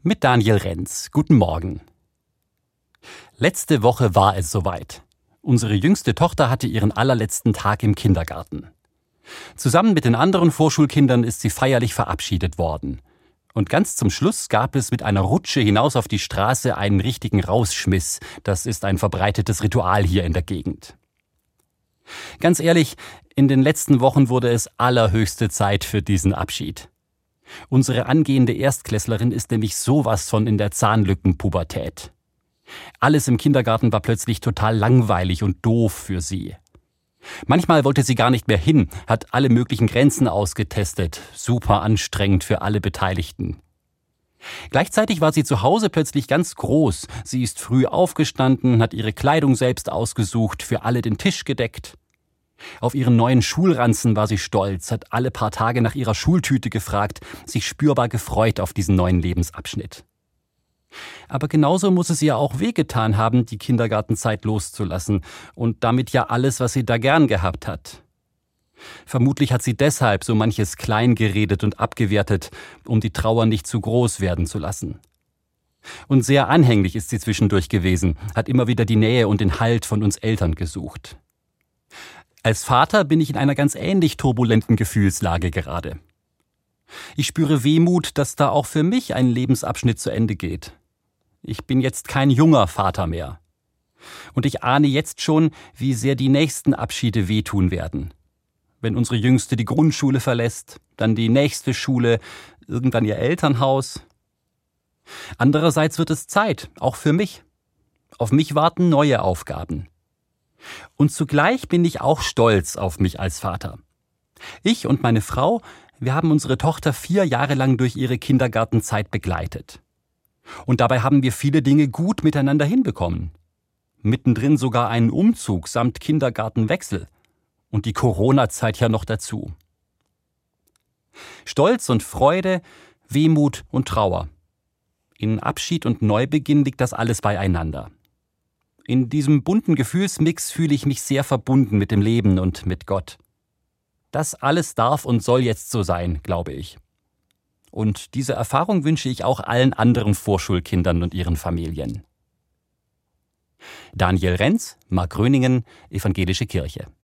Mit Daniel Renz. Guten Morgen. Letzte Woche war es soweit. Unsere jüngste Tochter hatte ihren allerletzten Tag im Kindergarten. Zusammen mit den anderen Vorschulkindern ist sie feierlich verabschiedet worden. Und ganz zum Schluss gab es mit einer Rutsche hinaus auf die Straße einen richtigen Rausschmiss. Das ist ein verbreitetes Ritual hier in der Gegend. Ganz ehrlich, in den letzten Wochen wurde es allerhöchste Zeit für diesen Abschied. Unsere angehende Erstklässlerin ist nämlich sowas von in der Zahnlückenpubertät. Alles im Kindergarten war plötzlich total langweilig und doof für sie. Manchmal wollte sie gar nicht mehr hin, hat alle möglichen Grenzen ausgetestet. Super anstrengend für alle Beteiligten. Gleichzeitig war sie zu Hause plötzlich ganz groß. Sie ist früh aufgestanden, hat ihre Kleidung selbst ausgesucht, für alle den Tisch gedeckt. Auf ihren neuen Schulranzen war sie stolz, hat alle paar Tage nach ihrer Schultüte gefragt, sich spürbar gefreut auf diesen neuen Lebensabschnitt. Aber genauso muss es ihr auch wehgetan haben, die Kindergartenzeit loszulassen und damit ja alles, was sie da gern gehabt hat. Vermutlich hat sie deshalb so manches klein geredet und abgewertet, um die Trauer nicht zu groß werden zu lassen. Und sehr anhänglich ist sie zwischendurch gewesen, hat immer wieder die Nähe und den Halt von uns Eltern gesucht. Als Vater bin ich in einer ganz ähnlich turbulenten Gefühlslage gerade. Ich spüre Wehmut, dass da auch für mich ein Lebensabschnitt zu Ende geht. Ich bin jetzt kein junger Vater mehr. Und ich ahne jetzt schon, wie sehr die nächsten Abschiede wehtun werden. Wenn unsere Jüngste die Grundschule verlässt, dann die nächste Schule, irgendwann ihr Elternhaus. Andererseits wird es Zeit, auch für mich. Auf mich warten neue Aufgaben. Und zugleich bin ich auch stolz auf mich als Vater. Ich und meine Frau, wir haben unsere Tochter 4 Jahre lang durch ihre Kindergartenzeit begleitet. Und dabei haben wir viele Dinge gut miteinander hinbekommen. Mittendrin sogar einen Umzug samt Kindergartenwechsel. Und die Corona-Zeit ja noch dazu. Stolz und Freude, Wehmut und Trauer. In Abschied und Neubeginn liegt das alles beieinander. In diesem bunten Gefühlsmix fühle ich mich sehr verbunden mit dem Leben und mit Gott. Das alles darf und soll jetzt so sein, glaube ich. Und diese Erfahrung wünsche ich auch allen anderen Vorschulkindern und ihren Familien. Daniel Renz, Markgröningen, Evangelische Kirche.